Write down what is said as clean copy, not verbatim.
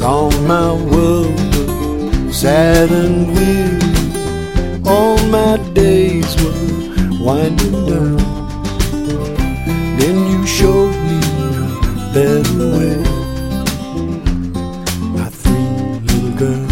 all my world was sad and weary. All my days were winding down. Then you showed me a better way, my three little girls.